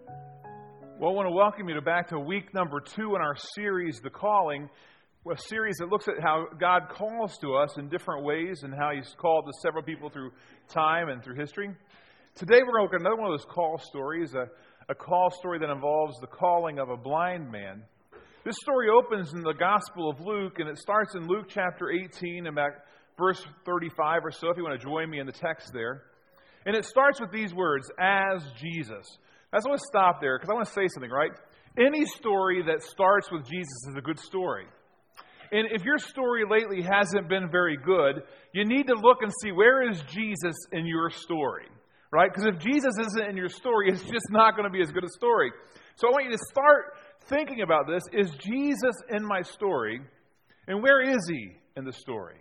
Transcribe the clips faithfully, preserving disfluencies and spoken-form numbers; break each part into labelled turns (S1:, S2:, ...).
S1: Well, I want to welcome you to back to week number two in our series, The Calling, a series that looks at how God calls to us in different ways and how He's called to several people through time and through history. Today we're going to look at another one of those call stories, a, a call story that involves the calling of a blind man. This story opens in the Gospel of Luke, and it starts in Luke chapter eighteen, about verse thirty-five or so, if you want to join me in the text there. And it starts with these words, "As Jesus." I just want to stop there because I want to say something, right? Any story that starts with Jesus is a good story. And if your story lately hasn't been very good, you need to look and see, where is Jesus in your story, right? Because if Jesus isn't in your story, it's just not going to be as good a story. So I want you to start thinking about this. Is Jesus in my story? And where is He in the story?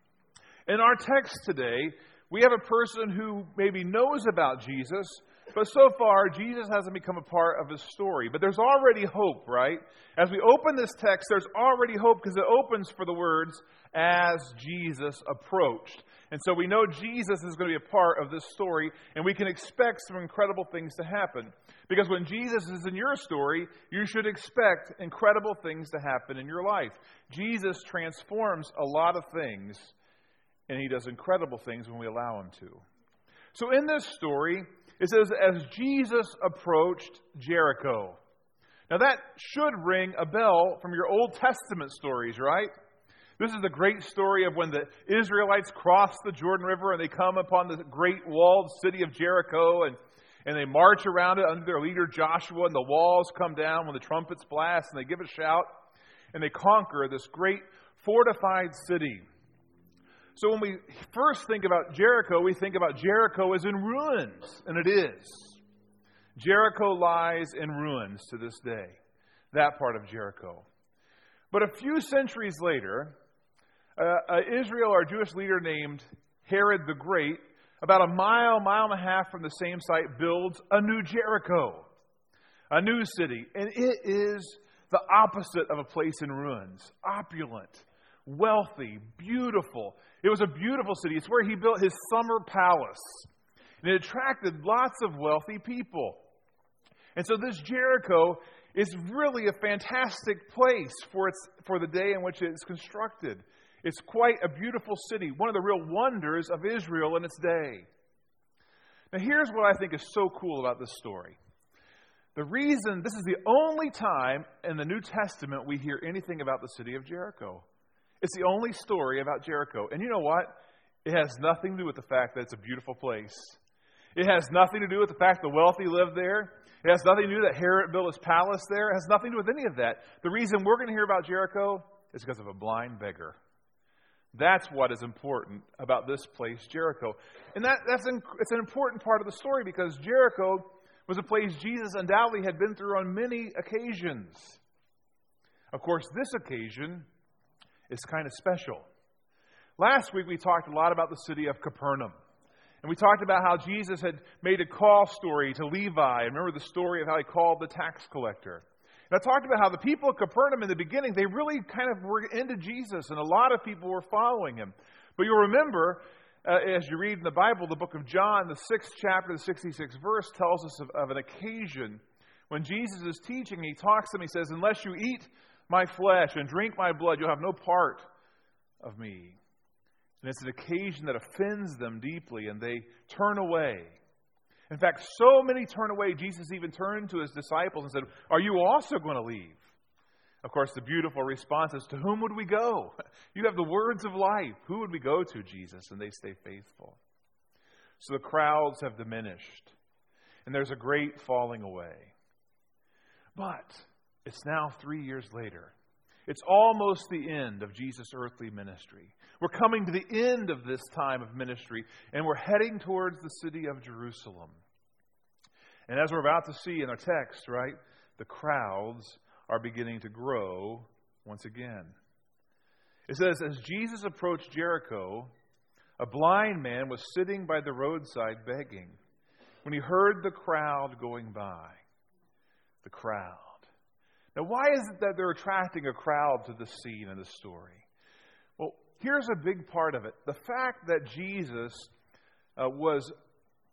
S1: In our text today, we have a person who maybe knows about Jesus, but so far, Jesus hasn't become a part of his story. But there's already hope, right? As we open this text, there's already hope because it opens for the words, "as Jesus approached." And so we know Jesus is going to be a part of this story, and we can expect some incredible things to happen. Because when Jesus is in your story, you should expect incredible things to happen in your life. Jesus transforms a lot of things, and He does incredible things when we allow Him to. So in this story, it says, as Jesus approached Jericho. Now that should ring a bell from your Old Testament stories, right? This is the great story of when the Israelites cross the Jordan River and they come upon the great walled city of Jericho, and, and they march around it under their leader Joshua, and the walls come down when the trumpets blast, and they give a shout, and they conquer this great fortified city. So when we first think about Jericho, we think about Jericho as in ruins, and it is. Jericho lies in ruins to this day, that part of Jericho. But a few centuries later, uh, uh, Israel, or a Jewish leader named Herod the Great, about a mile, mile and a half from the same site, builds a new Jericho, a new city. And it is the opposite of a place in ruins. Opulent, wealthy, beautiful. It was a beautiful city. It's where he built his summer palace. And it attracted lots of wealthy people. And so this Jericho is really a fantastic place for its for the day in which it is constructed. It's quite a beautiful city, one of the real wonders of Israel in its day. Now here's what I think is so cool about this story. The reason, this is the only time in the New Testament we hear anything about the city of Jericho. It's the only story about Jericho. And you know what? It has nothing to do with the fact that it's a beautiful place. It has nothing to do with the fact the wealthy live there. It has nothing to do that Herod built his palace there. It has nothing to do with any of that. The reason we're going to hear about Jericho is because of a blind beggar. That's what is important about this place, Jericho. And that, that's an, it's an important part of the story because Jericho was a place Jesus undoubtedly had been through on many occasions. Of course, this occasion is kind of special. Last week we talked a lot about the city of Capernaum. And we talked about how Jesus had made a call story to Levi. Remember the story of how He called the tax collector. And I talked about how the people of Capernaum in the beginning, they really kind of were into Jesus, and a lot of people were following Him. But you'll remember, uh, as you read in the Bible, the book of John, the sixth chapter, the sixty-sixth verse tells us of, of an occasion when Jesus is teaching, and He talks to them, He says, "Unless you eat my flesh and drink my blood, you'll have no part of me." And it's an occasion that offends them deeply, and they turn away. In fact, so many turn away, Jesus even turned to His disciples and said, "Are you also going to leave?" Of course, the beautiful response is, "To whom would we go? You have the words of life. Who would we go to, Jesus?" And they stay faithful. So the crowds have diminished, and there's a great falling away. But it's now three years later. It's almost the end of Jesus' earthly ministry. We're coming to the end of this time of ministry, and we're heading towards the city of Jerusalem. And as we're about to see in our text, right, the crowds are beginning to grow once again. It says, as Jesus approached Jericho, a blind man was sitting by the roadside begging when he heard the crowd going by. The crowd. Now, why is it that they're attracting a crowd to the scene in the story? Well, here's a big part of it. The fact that Jesus uh, was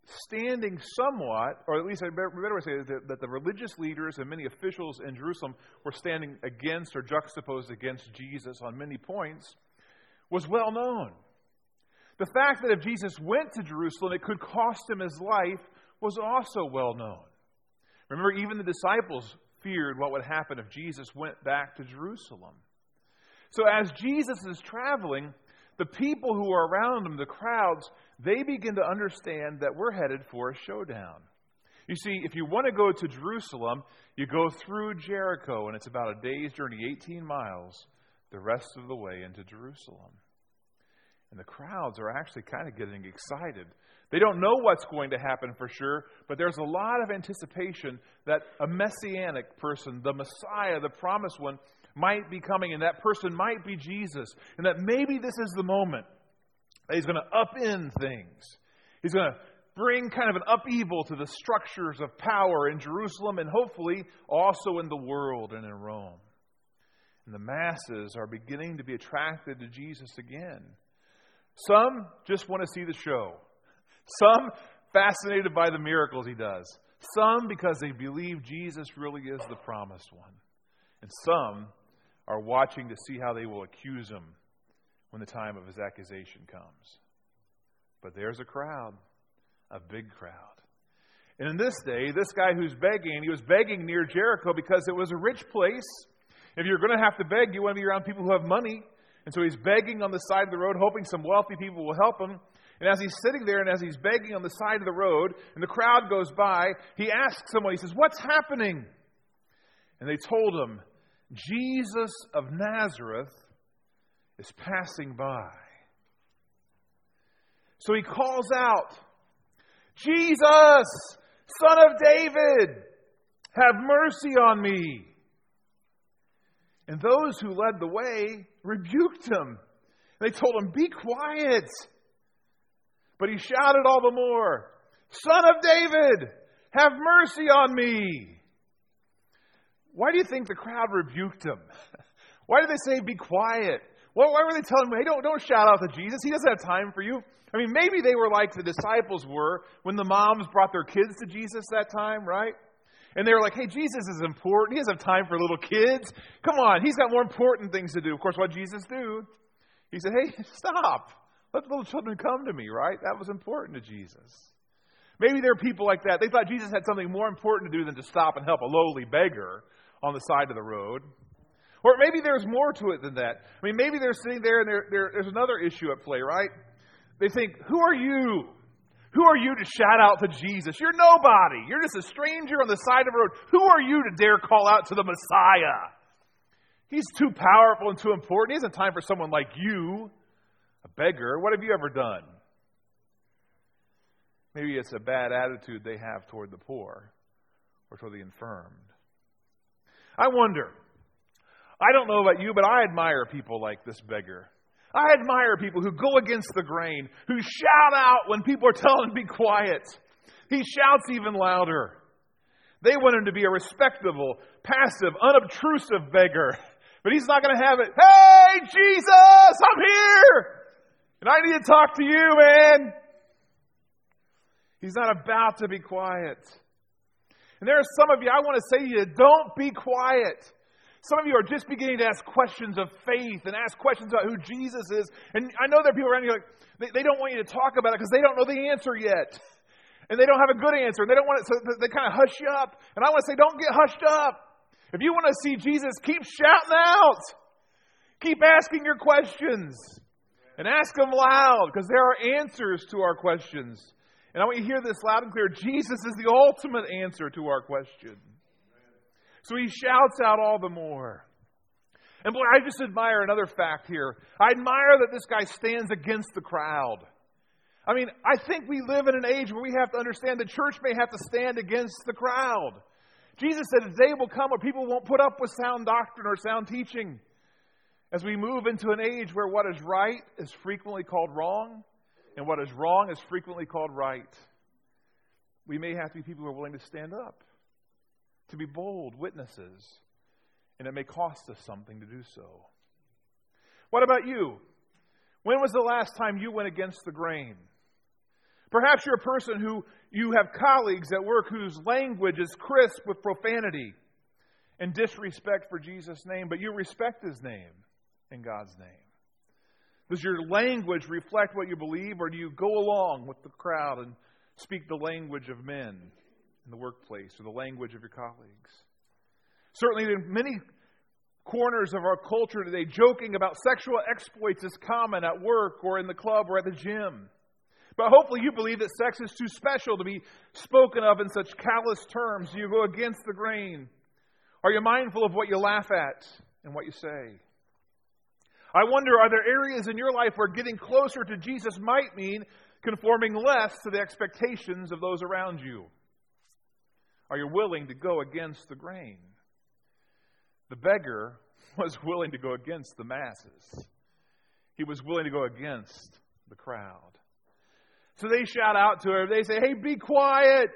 S1: standing somewhat, or at least I better, better say that, that the religious leaders and many officials in Jerusalem were standing against or juxtaposed against Jesus on many points, was well known. The fact that if Jesus went to Jerusalem, it could cost him his life was also well known. Remember, even the disciples feared what would happen if Jesus went back to Jerusalem. So as Jesus is traveling, the people who are around him, the crowds, they begin to understand that we're headed for a showdown. You see, if you want to go to Jerusalem, you go through Jericho, and it's about a day's journey, eighteen miles, the rest of the way into Jerusalem. And the crowds are actually kind of getting excited. They don't know what's going to happen for sure, but there's a lot of anticipation that a messianic person, the Messiah, the promised one, might be coming, and that person might be Jesus, and that maybe this is the moment that he's going to upend things. He's going to bring kind of an upheaval to the structures of power in Jerusalem and hopefully also in the world and in Rome. And the masses are beginning to be attracted to Jesus again. Some just want to see the show. Some fascinated by the miracles he does. Some because they believe Jesus really is the promised one. And some are watching to see how they will accuse him when the time of his accusation comes. But there's a crowd, a big crowd. And in this day, this guy who's begging, he was begging near Jericho because it was a rich place. If you're going to have to beg, you want to be around people who have money. And so he's begging on the side of the road, hoping some wealthy people will help him. And as he's sitting there and as he's begging on the side of the road, and the crowd goes by, he asks someone, he says, "What's happening?" And they told him, "Jesus of Nazareth is passing by." So he calls out, "Jesus, Son of David, have mercy on me." And those who led the way rebuked him. They told him, "Be quiet." But he shouted all the more, "Son of David, have mercy on me." Why do you think the crowd rebuked him? Why did they say, "Be quiet"? Why were they telling him, "Hey, don't, don't shout out to Jesus. He doesn't have time for you"? I mean, maybe they were like the disciples were when the moms brought their kids to Jesus that time, right? And they were like, "Hey, Jesus is important. He doesn't have time for little kids. Come on, he's got more important things to do." Of course, what did Jesus do? He said, "Hey, stop. Let the little children come to me," right? That was important to Jesus. Maybe there are people like that. They thought Jesus had something more important to do than to stop and help a lowly beggar on the side of the road. Or maybe there's more to it than that. I mean, maybe they're sitting there and they're, they're, there's another issue at play, right? They think, "Who are you? Who are you to shout out to Jesus? You're nobody. You're just a stranger on the side of the road. Who are you to dare call out to the Messiah? He's too powerful and too important. He hasn't time for someone like you, a beggar. What have you ever done?" Maybe it's a bad attitude they have toward the poor or toward the infirmed. I wonder, I don't know about you, but I admire people like this beggar. I admire people who go against the grain, who shout out when people are telling him to be quiet. He shouts even louder. They want him to be a respectable, passive, unobtrusive beggar. But he's not going to have it. "Hey, Jesus, I'm here. And I need to talk to you, man." He's not about to be quiet. And there are some of you, I want to say to you, don't be quiet. Some of you are just beginning to ask questions of faith and ask questions about who Jesus is. And I know there are people around you like, they, they don't want you to talk about it because they don't know the answer yet. And they don't have a good answer. And they don't want it, so they kind of hush you up. And I want to say, don't get hushed up. If you want to see Jesus, keep shouting out. Keep asking your questions. And ask them loud, because there are answers to our questions. And I want you to hear this loud and clear. Jesus is the ultimate answer to our question. So he shouts out all the more. And boy, I just admire another fact here. I admire that this guy stands against the crowd. I mean, I think we live in an age where we have to understand the church may have to stand against the crowd. Jesus said a day will come where people won't put up with sound doctrine or sound teaching. As we move into an age where what is right is frequently called wrong, and what is wrong is frequently called right, we may have to be people who are willing to stand up, to be bold witnesses, and it may cost us something to do so. What about you? When was the last time you went against the grain? Perhaps you're a person who you have colleagues at work whose language is crisp with profanity and disrespect for Jesus' name, but you respect His name and God's name? Does your language reflect what you believe, or do you go along with the crowd and speak the language of men in the workplace or the language of your colleagues? Certainly, in many corners of our culture today, joking about sexual exploits is common at work or in the club or at the gym. But hopefully you believe that sex is too special to be spoken of in such callous terms. Do you go against the grain? Are you mindful of what you laugh at and what you say? I wonder, are there areas in your life where getting closer to Jesus might mean conforming less to the expectations of those around you? Are you willing to go against the grain? The beggar was willing to go against the masses. He was willing to go against the crowd. So they shout out to her. They say, "Hey, be quiet."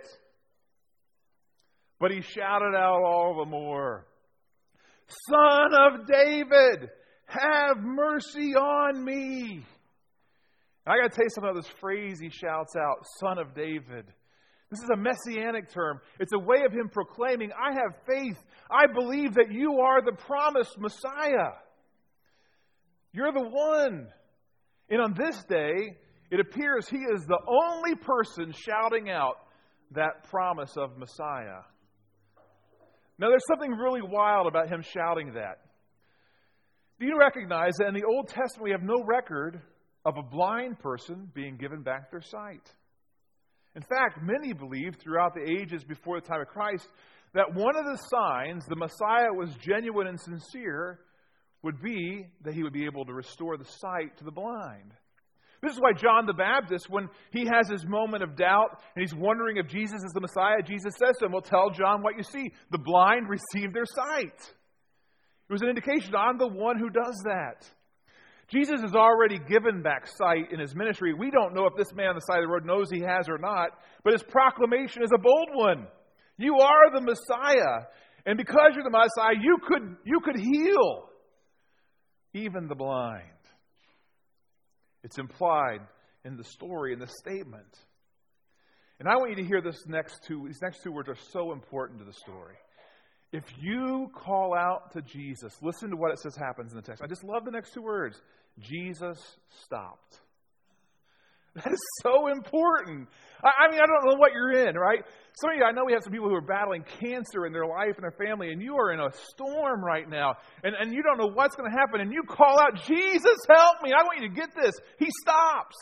S1: But he shouted out all the more, "Son of David, have mercy on me." I got to tell you something about this phrase he shouts out, "Son of David." This is a messianic term. It's a way of him proclaiming, I have faith. I believe that you are the promised Messiah. You're the one. And on this day, it appears he is the only person shouting out that promise of Messiah. Now, there's something really wild about him shouting that. Do you recognize that in the Old Testament we have no record of a blind person being given back their sight? In fact, many believed throughout the ages before the time of Christ that one of the signs the Messiah was genuine and sincere would be that he would be able to restore the sight to the blind. This is why John the Baptist, when he has his moment of doubt and he's wondering if Jesus is the Messiah, Jesus says to him, "Well, tell John what you see. The blind receive their sight." It was an indication, I'm the one who does that. Jesus has already given back sight in his ministry. We don't know if this man on the side of the road knows he has or not, but his proclamation is a bold one. You are the Messiah, and because you're the Messiah, you could, you could heal even the blind. It's implied in the story, in the statement. And I want you to hear this next two, these next two words are so important to the story. If you call out to Jesus, listen to what it says happens in the text. I just love the next two words. Jesus stopped. That is so important. I, I mean, I don't know what you're in, right? Some of you, I know we have some people who are battling cancer in their life and their family, and you are in a storm right now, and, and you don't know what's going to happen, and you call out, "Jesus, help me." I want you to get this. He stops.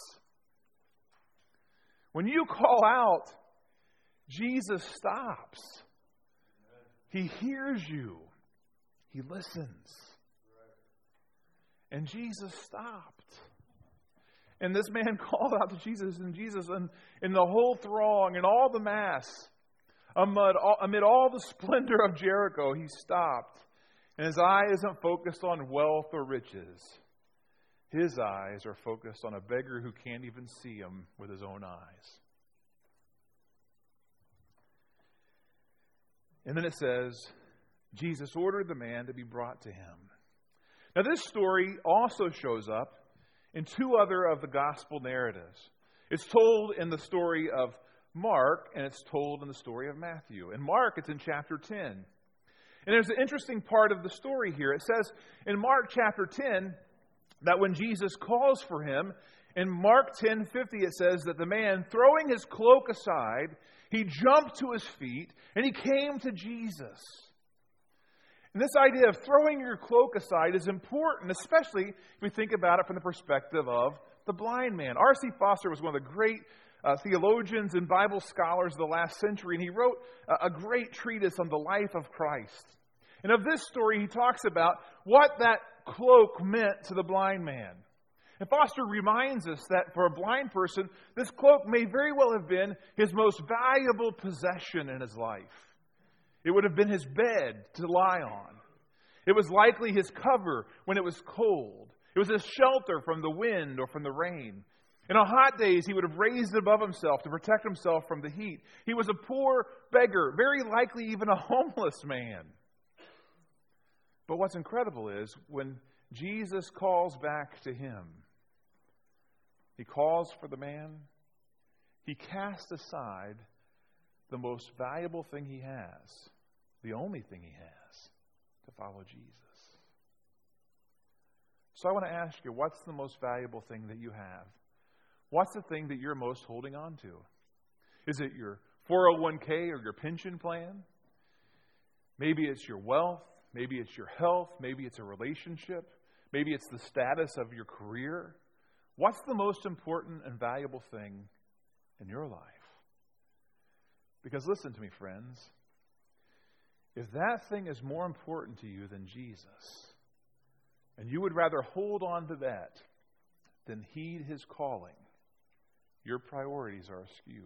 S1: When you call out, Jesus stops. He hears you. He listens. And Jesus stopped. And this man called out to Jesus, and Jesus, and in the whole throng, and all the mass, amid all, amid all the splendor of Jericho, he stopped. And his eye isn't focused on wealth or riches. His eyes are focused on a beggar who can't even see him with his own eyes. And then it says, Jesus ordered the man to be brought to him. Now, this story also shows up in two other of the gospel narratives. It's told in the story of Mark, and it's told in the story of Matthew. In Mark, it's in chapter ten. And there's an interesting part of the story here. It says in Mark chapter ten that when Jesus calls for him, in Mark ten fifty it says that the man, throwing his cloak aside, he jumped to his feet and he came to Jesus. And this idea of throwing your cloak aside is important, especially if we think about it from the perspective of the blind man. R C Foster was one of the great uh, theologians and Bible scholars of the last century, and he wrote a, a great treatise on the life of Christ. And of this story, he talks about what that cloak meant to the blind man. And Foster reminds us that for a blind person, this cloak may very well have been his most valuable possession in his life. It would have been his bed to lie on. It was likely his cover when it was cold. It was his shelter from the wind or from the rain. And on hot days, he would have raised it above himself to protect himself from the heat. He was a poor beggar, very likely even a homeless man. But what's incredible is when Jesus calls back to him, he calls for the man, he cast aside the most valuable thing he has, the only thing he has, to follow Jesus. So I want to ask you, what's the most valuable thing that you have? What's the thing that you're most holding on to? Is it your four oh one k or your pension plan? Maybe it's your wealth. Maybe it's your health. Maybe it's a relationship. Maybe it's the status of your career. What's the most important and valuable thing in your life? Because listen to me, friends. If that thing is more important to you than Jesus, and you would rather hold on to that than heed his calling, your priorities are askew.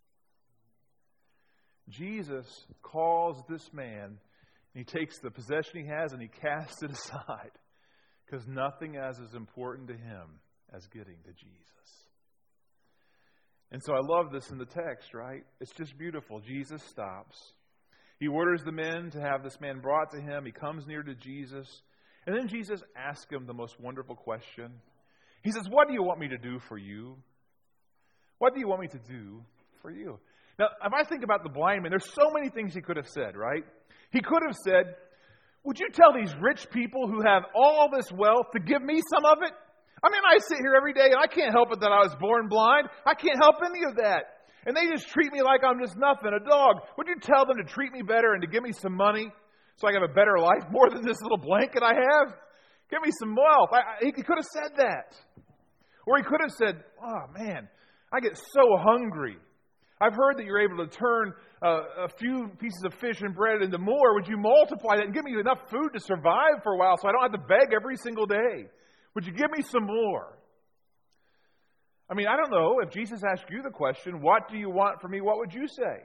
S1: Jesus calls this man, and he takes the possession he has and he casts it aside, because nothing is as important to him as getting to Jesus. And so I love this in the text, right? It's just beautiful. Jesus stops. He orders the men to have this man brought to him. He comes near to Jesus. And then Jesus asks him the most wonderful question. He says, what do you want me to do for you? What do you want me to do for you? Now, if I think about the blind man, there's so many things he could have said, right? He could have said, would you tell these rich people who have all this wealth to give me some of it? I mean, I sit here every day and I can't help it that I was born blind. I can't help any of that. And they just treat me like I'm just nothing, a dog. Would you tell them to treat me better and to give me some money so I can have a better life, more than this little blanket I have? Give me some wealth. I, I, he could have said that. Or he could have said, oh man, I get so hungry. I've heard that you're able to turn uh, a few pieces of fish and bread into more. Would you multiply that and give me enough food to survive for a while so I don't have to beg every single day? Would you give me some more? I mean, I don't know. If Jesus asked you the question, what do you want from me? What would you say?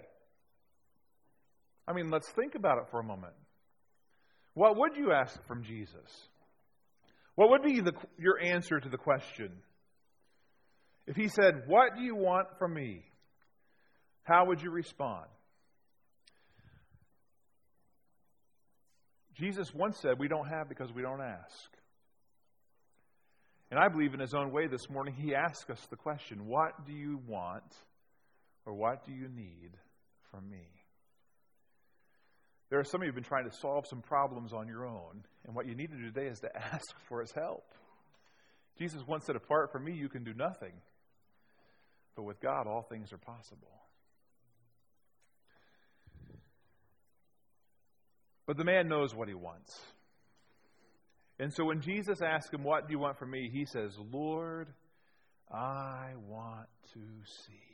S1: I mean, let's think about it for a moment. What would you ask from Jesus? What would be the, your answer to the question? If he said, what do you want from me? How would you respond? Jesus once said, we don't have because we don't ask. And I believe in his own way this morning, he asks us the question, what do you want or what do you need from me? There are some of you who have been trying to solve some problems on your own, and what you need to do today is to ask for his help. Jesus once said, apart from me, you can do nothing. But with God, all things are possible. But the man knows what he wants. And so when Jesus asks him, what do you want from me? He says, Lord, I want to see.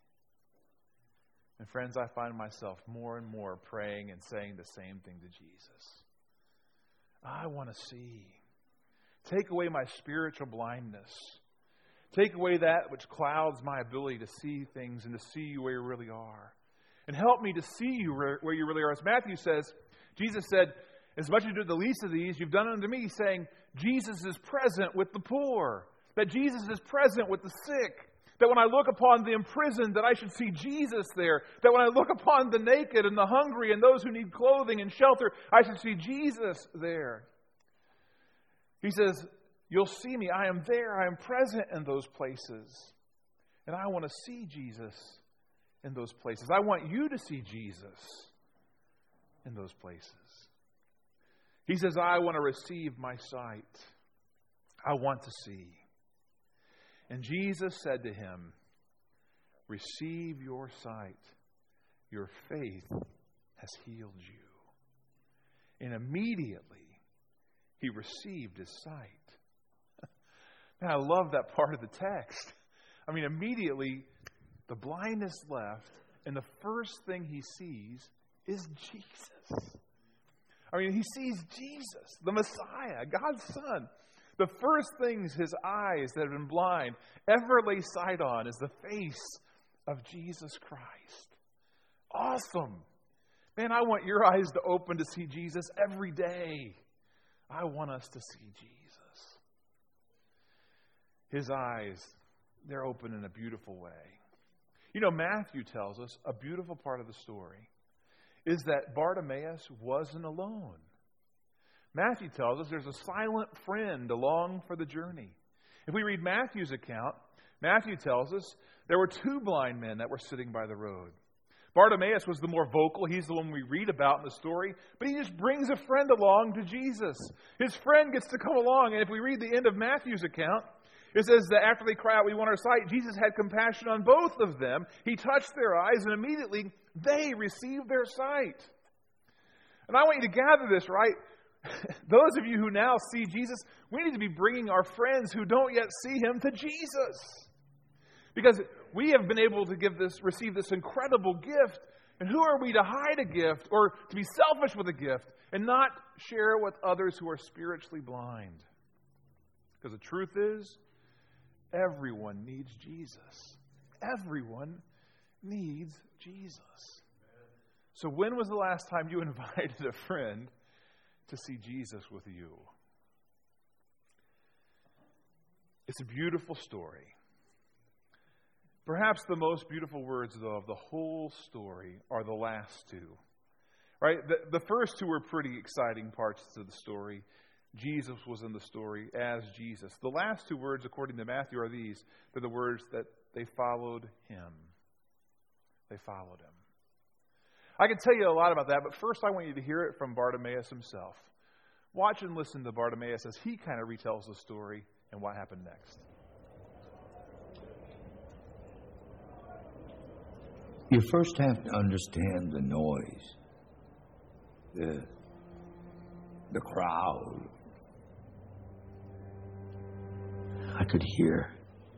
S1: And friends, I find myself more and more praying and saying the same thing to Jesus. I want to see. Take away my spiritual blindness. Take away that which clouds my ability to see things and to see you where you really are. And help me to see you where you really are. As Matthew says, Jesus said, as much as you do the least of these, you've done unto me, saying, Jesus is present with the poor. That Jesus is present with the sick. That when I look upon the imprisoned, that I should see Jesus there. That when I look upon the naked and the hungry and those who need clothing and shelter, I should see Jesus there. He says, you'll see me. I am there. I am present in those places. And I want to see Jesus in those places. I want you to see Jesus in those places. He says, I want to receive my sight. I want to see. And Jesus said to him, receive your sight. Your faith has healed you. And immediately he received his sight. Man, I love that part of the text. I mean, immediately the blindness left, and the first thing he sees is Jesus. I mean, he sees Jesus, the Messiah, God's Son. The first things his eyes that have been blind ever lay sight on is the face of Jesus Christ. Awesome. Man, I want your eyes to open to see Jesus every day. I want us to see Jesus. His eyes, they're open in a beautiful way. You know, Matthew tells us a beautiful part of the story is that Bartimaeus wasn't alone. Matthew tells us there's a silent friend along for the journey. If we read Matthew's account, Matthew tells us There were two blind men that were sitting by the road. Bartimaeus was the more vocal. He's the one we read about in the story. But he just brings a friend along to Jesus. His friend gets to come along. And if we read the end of Matthew's account, it says that after they cry out, "We want our sight," Jesus had compassion on both of them. He touched their eyes, and immediately they received their sight. And I want you to gather this, right? Those of you who now see Jesus, we need to be bringing our friends who don't yet see Him to Jesus. Because we have been able to give this, receive this incredible gift. And who are we to hide a gift or to be selfish with a gift and not share with others who are spiritually blind? Because the truth is, everyone needs Jesus. Everyone needs Jesus. So when was the last time you invited a friend to see Jesus with you? It's a beautiful story. Perhaps the most beautiful words, though, of the whole story are the last two. Right? The, the first two were pretty exciting parts of the story. Jesus was in the story as Jesus. The last two words, according to Matthew, are these. They're the words that they followed Him. They followed Him. I can tell you a lot about that, but first I want you to hear it from Bartimaeus himself. Watch and listen to Bartimaeus as he kind of retells the story and what happened next.
S2: You first have to understand the noise, the, the crowd. I could hear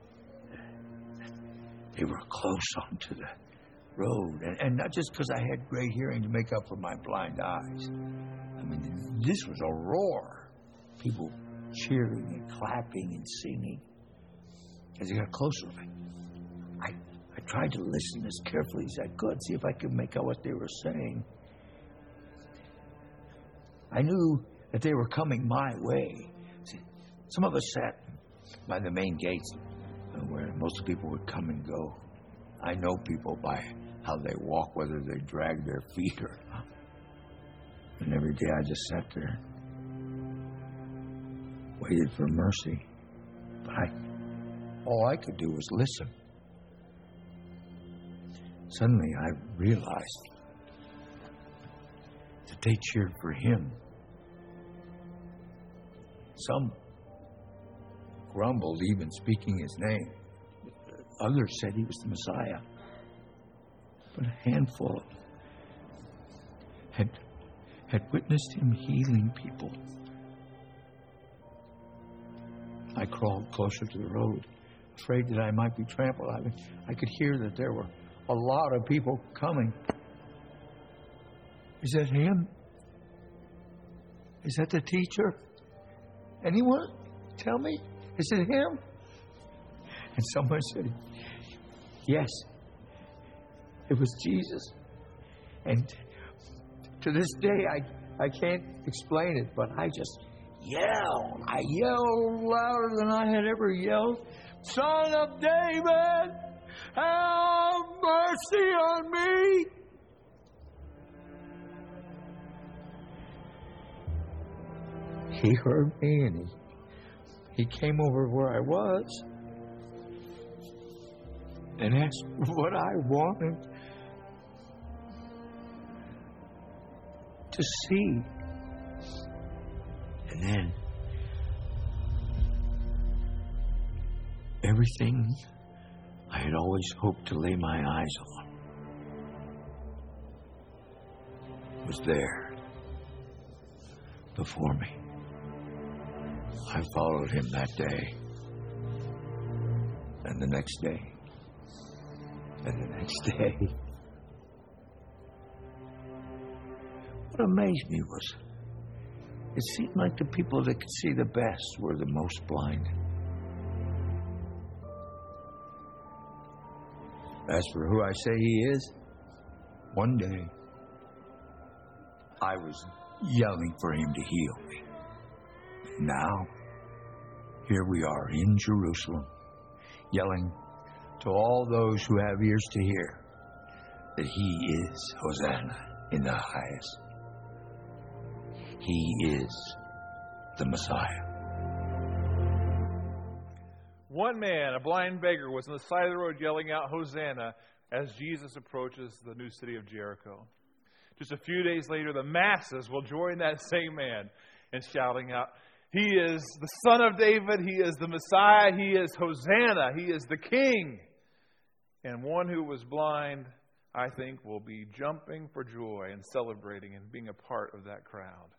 S2: they were close onto the road. And, and not just because I had great hearing to make up for my blind eyes. I mean, this was a roar. People cheering and clapping and singing. As they got closer, I, I tried to listen as carefully as I could, see if I could make out what they were saying. I knew that they were coming my way. See, some of us sat by the main gates where most people would come and go. I know people by how they walk, whether they drag their feet or not. And every day I just sat there, waited for mercy. But I, all I could do was listen. Suddenly I realized that they cheered for Him. Some grumbled, even speaking His name. Others said He was the Messiah. But a handful had, had witnessed Him healing people. I crawled closer to the road, afraid that I might be trampled. I, I could hear that there were a lot of people coming. Is that Him? Is that the teacher? Anyone? Tell me. Is it Him? And someone said, yes, it was Jesus. And to this day, I, I can't explain it, but I just yelled. I yelled louder than I had ever yelled. Son of David, have mercy on me. He heard me and he He came over where I was and asked what I wanted to see. And then everything I had always hoped to lay my eyes on was there before me. I followed Him that day, and the next day, and the next day. What amazed me was, it seemed like the people that could see the best were the most blind. As for who I say He is, one day, I was yelling for Him to heal me. Now, here we are in Jerusalem, yelling to all those who have ears to hear that He is Hosanna in the highest. He is the Messiah.
S1: One man, a blind beggar, was on the side of the road yelling out, "Hosanna," as Jesus approaches the new city of Jericho. Just a few days later, the masses will join that same man in shouting out, "He is the Son of David. He is the Messiah. He is Hosanna. He is the King." And one who was blind, I think, will be jumping for joy and celebrating and being a part of that crowd.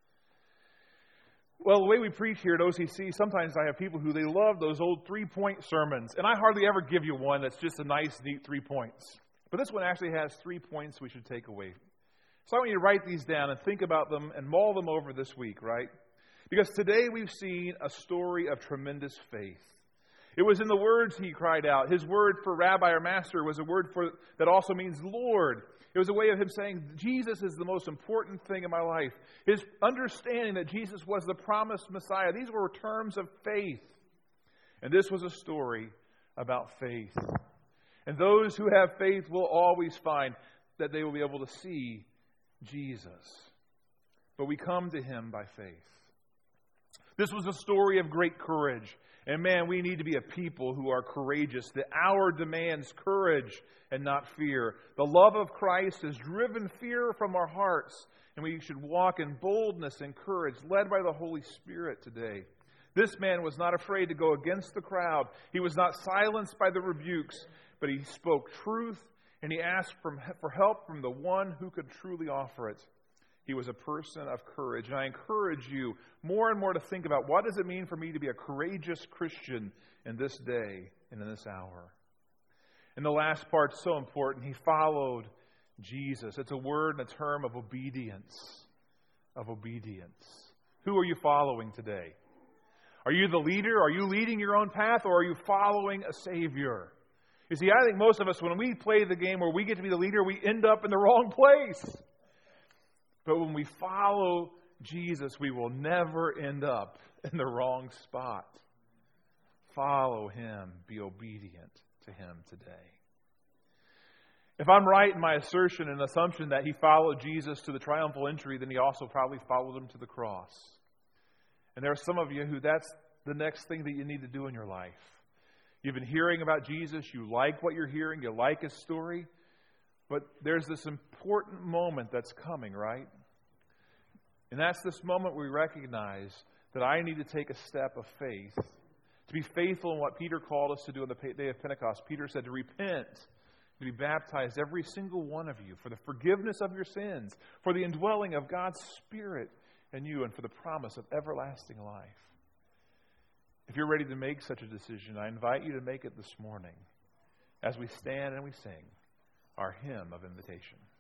S1: Well, the way we preach here at O C C, sometimes I have people who they love those old three-point sermons. And I hardly ever give you one that's just a nice, neat three points. But this one actually has three points we should take away. So I want you to write these down and think about them and mull them over this week, right? Because today we've seen a story of tremendous faith. It was in the words he cried out. His word for rabbi or master was a word for that also means Lord. It was a way of him saying, Jesus is the most important thing in my life. His understanding that Jesus was the promised Messiah. These were terms of faith. And this was a story about faith. And those who have faith will always find that they will be able to see Jesus. But we come to him by faith. This was a story of great courage. And man, we need to be a people who are courageous. The hour demands courage and not fear. The love of Christ has driven fear from our hearts. And we should walk in boldness and courage, led by the Holy Spirit today. This man was not afraid to go against the crowd. He was not silenced by the rebukes, but he spoke truth and he asked for help from the one who could truly offer it. He was a person of courage. And I encourage you more and more to think about, what does it mean for me to be a courageous Christian in this day and in this hour? And the last part's so important. He followed Jesus. It's a word and a term of obedience. Of obedience. Who are you following today? Are you the leader? Are you leading your own path? Or are you following a Savior? You see, I think most of us, when we play the game where we get to be the leader, we end up in the wrong place. But when we follow Jesus, we will never end up in the wrong spot. Follow him. Be obedient to him today. If I'm right in my assertion and assumption that he followed Jesus to the triumphal entry, then he also probably followed him to the cross. And there are some of you who that's the next thing that you need to do in your life. You've been hearing about Jesus. You like what you're hearing. You like his story. But there's this important moment that's coming, right? And that's this moment we recognize that I need to take a step of faith. To be faithful in what Peter called us to do on the day of Pentecost. Peter said to repent, to be baptized, every single one of you, for the forgiveness of your sins, for the indwelling of God's Spirit in you, and for the promise of everlasting life. If you're ready to make such a decision, I invite you to make it this morning as we stand and we sing our hymn of invitation.